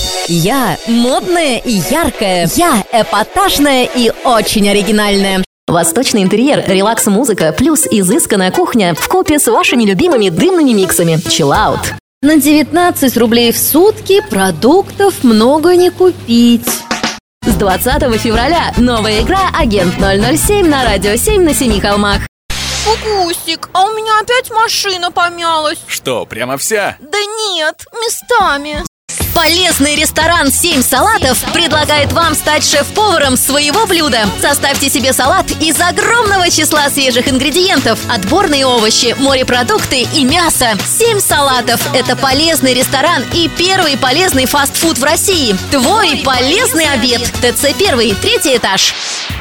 Я модная и яркая. Я эпатажная и очень оригинальная. Восточный интерьер, релакс-музыка, плюс изысканная кухня вкупе с вашими любимыми дымными миксами. Chill Out. На 19 рублей в сутки продуктов много не купить. С 20 февраля новая игра «Агент 007» на Радио 7 на Семи холмах. Кукусик, а у меня опять машина помялась. Что, прямо вся? Да нет, местами. Полезный ресторан «7 салатов» предлагает вам стать шеф-поваром своего блюда. Составьте себе салат из огромного числа свежих ингредиентов: отборные овощи, морепродукты и мясо. 7 салатов – это полезный ресторан и первый полезный фастфуд в России. Твой полезный обед. ТЦ 1, 3 этаж.